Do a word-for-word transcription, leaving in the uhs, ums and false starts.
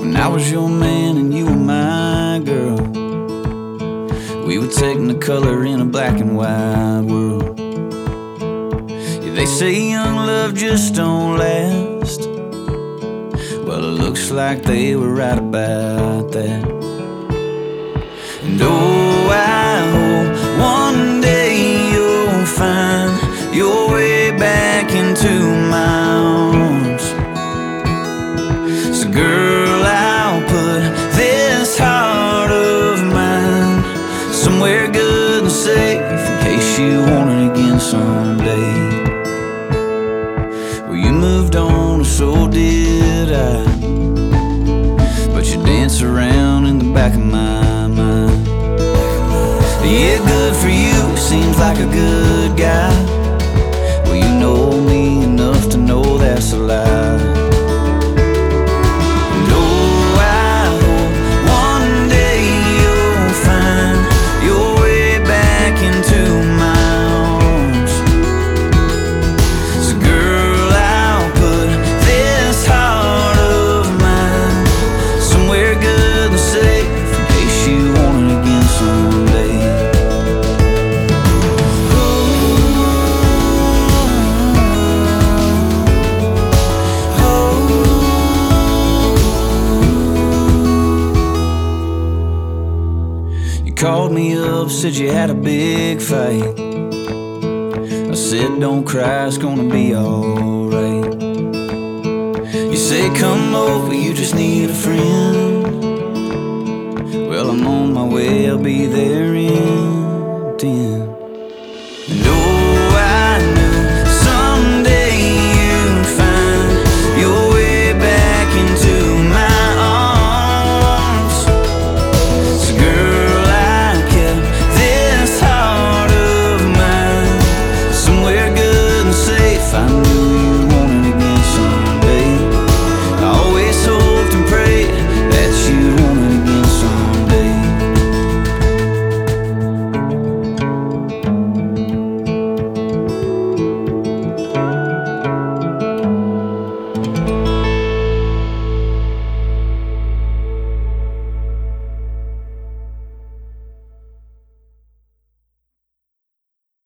When I was your man and you were my girl, we were technicolor in a black and white world. Yeah, they say young love just don't last. Well, it looks like they were right about that. And oh, I hope one day you'll find your way back into my arms. So girl, I'll put this heart of mine somewhere good and safe in case you want it again someday. Well, you moved on and so did I, but you dance around in the back of my mind. Yeah, good for you, seems like a good guy. Well, you know me enough to know that's a lie. And oh, I hope one day you'll find your way back into my arms. So girl, I'll put this heart of mine somewhere good and safe in case you want it again someday. Called me up, said you had a big fight. I said don't cry, it's gonna be alright. You said come over, you just need a friend. Well, I'm on my way, I'll be there